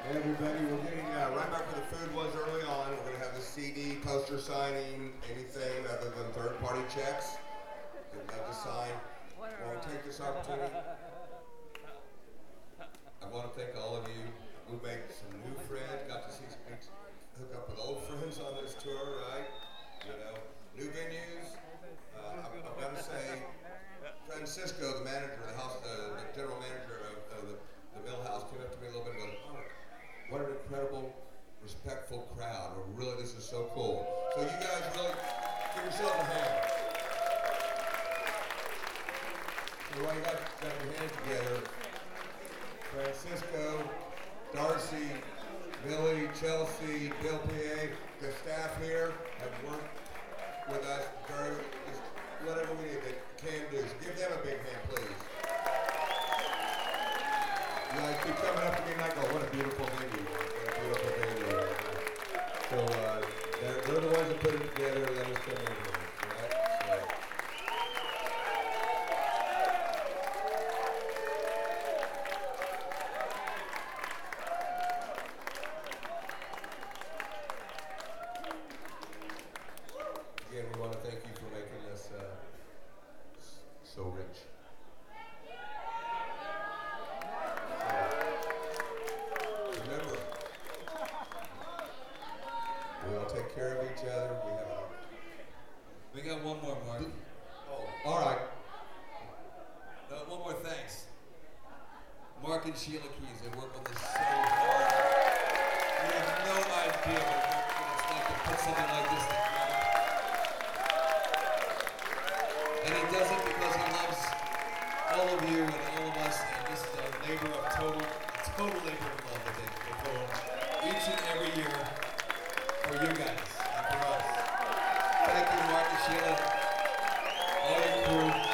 Hey everybody, we're getting right back where the food was early on. We're going to have the CD, poster signing, anything other than third-party checks that you'd like to sign. I want to take this opportunity. I want to thank all of you who made some new friends, got to see hook up with old friends on this tour, right? You know, new venues. I've got to say, Francisco, the manager, the general manager of the Mill House, came up to me a little bit and goes, "Oh, what an incredible, respectful crowd. Or really, this is so cool." So you guys really give yourself a hand. So while you got your hands together, Francisco, Darcy, Billy, Chelsea, Bill PA, the staff here have worked with us very, just whatever we need, they can do. So give them a big hand, please. You guys keep coming up to me and I go, what a beautiful venue. What a beautiful venue. So they're the ones that put it together and let us come in here. Right? So. Again, we want to thank you for making this so rich. Remember, we all take care of each other. We got one more, Mark. Oh, all right. No, one more thanks. Mark and Sheila Keys, they work on this so hard. You have no idea what it's like to put something like this together. And he does it because he loves all of you and all of us, and just a labor of total labor of love that they put on each and every year for you guys and for us. Thank you, Mark and Sheila, all your crew.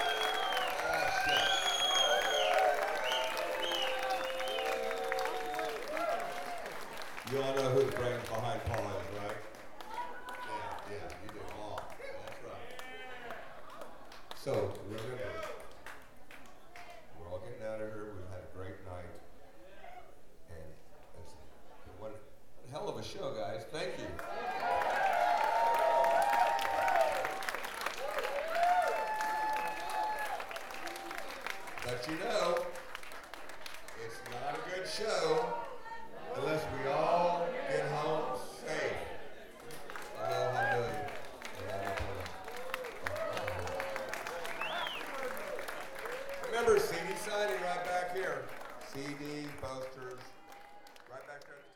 You all know who the brains behind Paul is, right? Yeah, you do. Oh, that's right. So, remember, we're all getting out of here. We've had a great night. And it's one hell of a show, guys. Thank you. But you know, it's not a good show unless we all get home safe. I know how to do it. Remember, CD signing right back here. CD, posters, right back there.